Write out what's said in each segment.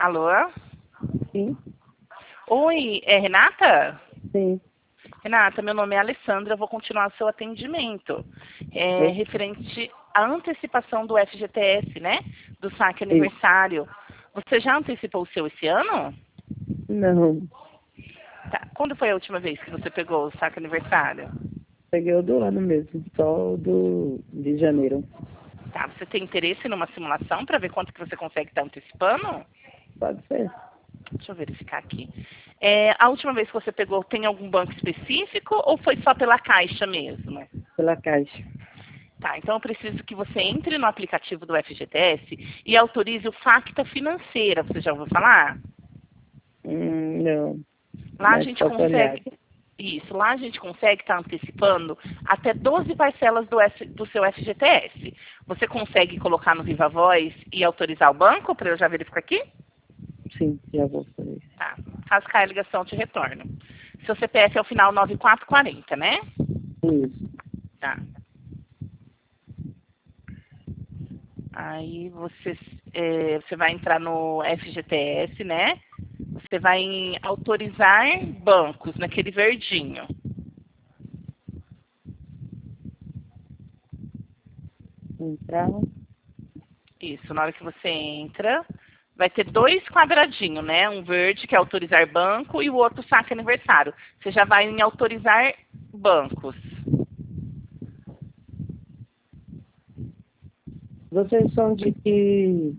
Alô? Sim, Oi, é Renata? sim. Renata, meu nome é Alessandra, eu vou continuar o seu atendimento. Eu- Referente à antecipação do FGTS, né? Do saque Isso. aniversário. Você já antecipou o seu esse ano? Não, Tá. Quando foi a última vez que você pegou o saque aniversário? peguei o do ano mesmo, só o de janeiro. Tá. Você tem interesse numa simulação para ver quanto que você consegue estar antecipando? Pode ser, Deixa eu verificar aqui. A última vez que você pegou, tem algum banco específico ou foi só pela Caixa mesmo? pela Caixa. Tá, então eu preciso que você entre no aplicativo do FGTS e autorize o Facta Financeira. Você já ouviu falar? Não, Lá a mas gente posso olhar. consegue. Isso, lá a gente consegue estar antecipando até 12 parcelas do seu FGTS. Você consegue colocar no Viva Voz e autorizar o banco para eu já verificar aqui? Sim, já vou fazer. Tá. Caso caia a ligação, eu te retorno. Seu CPF é o final 9440, né? Isso. Tá. Aí você vai entrar no FGTS, né? Você vai em autorizar bancos, naquele verdinho. Entrar. Isso, na hora que você entra, vai ter dois quadradinhos, né? Um verde, que é autorizar banco, e o outro saque aniversário. Você já vai em autorizar bancos. Vocês são de que...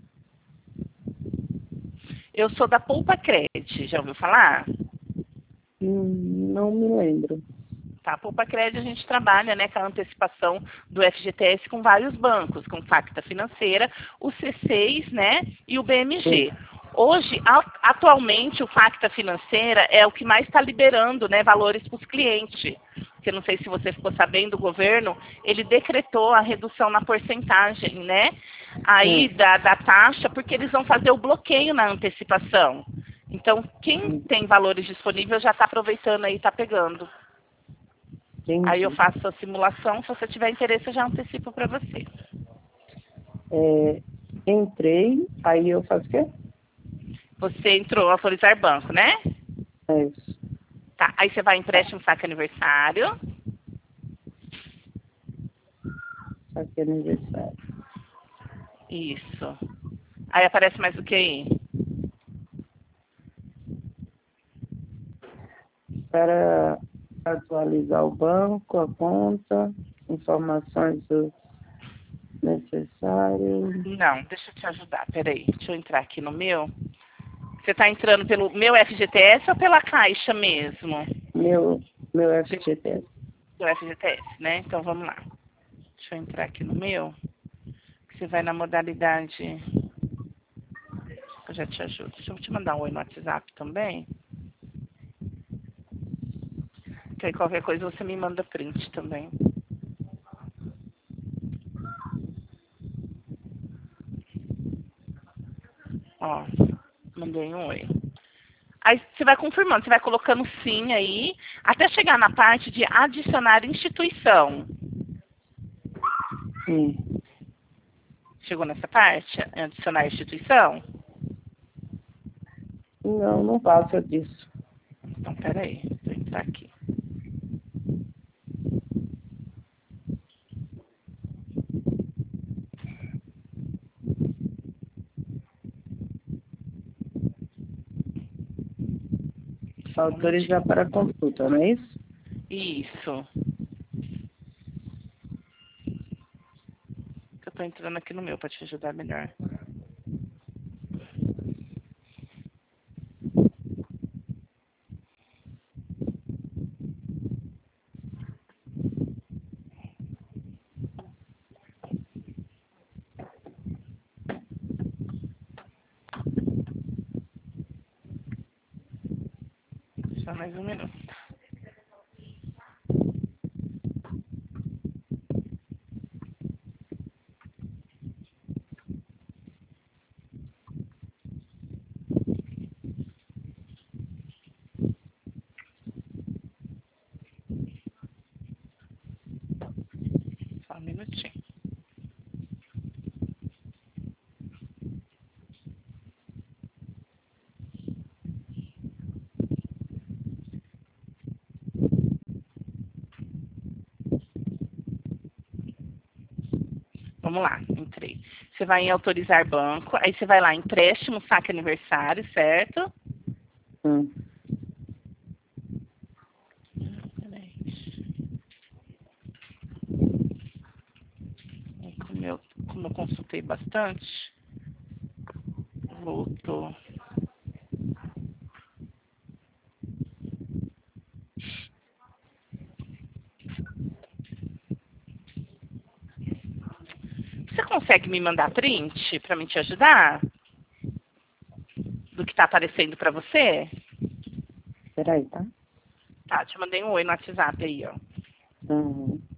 Eu sou da Poupa Cred, já ouviu falar? Não me lembro. Tá, a Poupa Cred a gente trabalha, né, com a antecipação do FGTS com vários bancos, com Facta Financeira, o C6, né, e o Sim. BMG. Hoje, atualmente, o Facta Financeira é o que mais está liberando, né, valores para os clientes. Porque não sei se você ficou sabendo, o governo, ele decretou a redução na porcentagem, né, aí Hum, da taxa, porque eles vão fazer o bloqueio na antecipação. Então, quem hum, tem valores disponíveis já está aproveitando aí, está pegando. Aí eu entendi. faço a simulação, se você tiver interesse eu já antecipo para você. É, entrei, aí eu faço o quê? Você entrou autorizar banco, né? É isso. Tá, aí você vai empréstimo saque aniversário. Aqui é aniversário. Isso. Aí aparece mais o que aí? Para atualizar o banco, a conta, informações necessárias. Não, deixa eu te ajudar, peraí. Deixa eu entrar aqui no meu. Você está entrando pelo meu FGTS ou pela Caixa mesmo? Meu, meu FGTS. Do FGTS, né? Então vamos lá. Deixa eu entrar aqui no meu. Você vai na modalidade. Eu já te ajudo. Deixa eu te mandar um oi no WhatsApp também. Que aí qualquer coisa você me manda print também. Ó, mandei um oi. Aí você vai confirmando, você vai colocando sim aí, até chegar na parte de adicionar instituição. Sim. Chegou nessa parte? Adicionar instituição? Não, não passa disso. Então, peraí, vou entrar aqui. Só um Autorizar momentinho. para consulta, não é isso? Isso. Eu tô entrando aqui no meu para te ajudar melhor. Só mais um minuto. Só um minutinho. vamos lá, entrei. Você vai em autorizar banco, aí você vai lá, empréstimo, saque aniversário, certo? Peraí. Como eu consultei bastante, voltou. Você consegue me mandar print para mim te ajudar? Do que tá aparecendo para você? Peraí, tá? Tá, te mandei um oi no WhatsApp aí, ó. Uhum.